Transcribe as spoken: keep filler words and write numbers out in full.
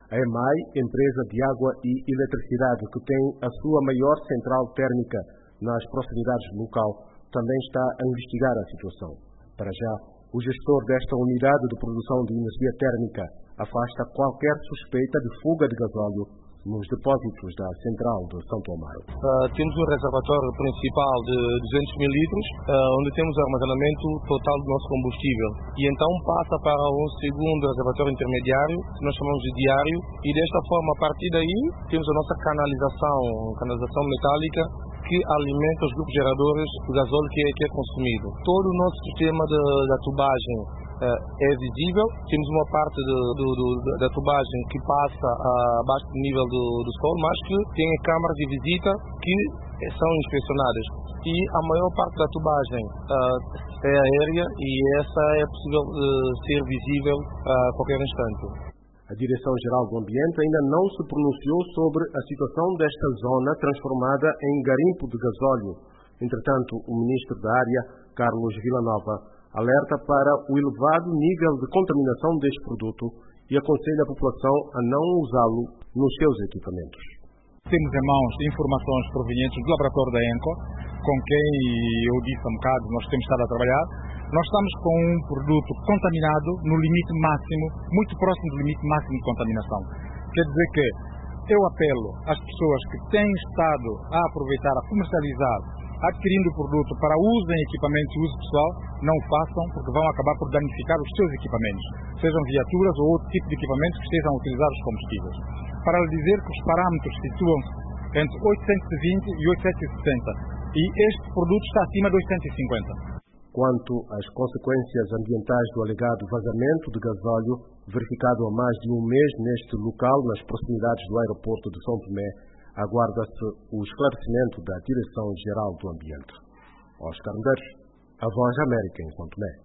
A EMAI, empresa de água e eletricidade que tem a sua maior central térmica nas proximidades do local, também está a investigar a situação. Para já, o gestor desta unidade de produção de energia térmica afasta qualquer suspeita de fuga de gasóleo nos depósitos da central de Santo Amaro. Uh, temos um reservatório principal de duzentos mil litros, uh, onde temos o armazenamento total do nosso combustível. E então passa para um segundo reservatório intermediário, que nós chamamos de diário, e desta forma, a partir daí, temos a nossa canalização, canalização metálica, que alimenta os grupos geradores do gasóleo que é, que é consumido. Todo o nosso sistema de, da tubagem Uh, é visível. Temos uma parte do, do, do, da tubagem que passa uh, abaixo do nível do, do solo, mas que tem câmaras de visita que são inspecionadas. E a maior parte da tubagem uh, é aérea e essa é possível uh, ser visível a qualquer instante. A Direção-Geral do Ambiente ainda não se pronunciou sobre a situação desta zona transformada em garimpo de gasóleo. Entretanto, o ministro da área, Carlos Villanova, alerta para o elevado nível de contaminação deste produto e aconselha a população a não usá-lo nos seus equipamentos. Temos em mãos informações provenientes do laboratório da ENCO, com quem eu disse há um bocado, nós temos estado a trabalhar. Nós estamos com um produto contaminado no limite máximo, muito próximo do limite máximo de contaminação. Quer dizer que eu apelo às pessoas que têm estado a aproveitar, a comercializar, adquirindo o produto para uso em equipamentos e uso pessoal, não o façam, porque vão acabar por danificar os seus equipamentos, sejam viaturas ou outro tipo de equipamentos que estejam a utilizar os combustíveis. Para lhe dizer que os parâmetros situam-se entre oitocentos e vinte e oitocentos e sessenta e este produto está acima de oitocentos e cinquenta. Quanto às consequências ambientais do alegado vazamento de gasóleo, verificado há mais de um mês neste local, nas proximidades do aeroporto de São Tomé, aguarda-se o esclarecimento da Direção-Geral do Ambiente. Oscar Medeiros, a Voz da América em São Tomé.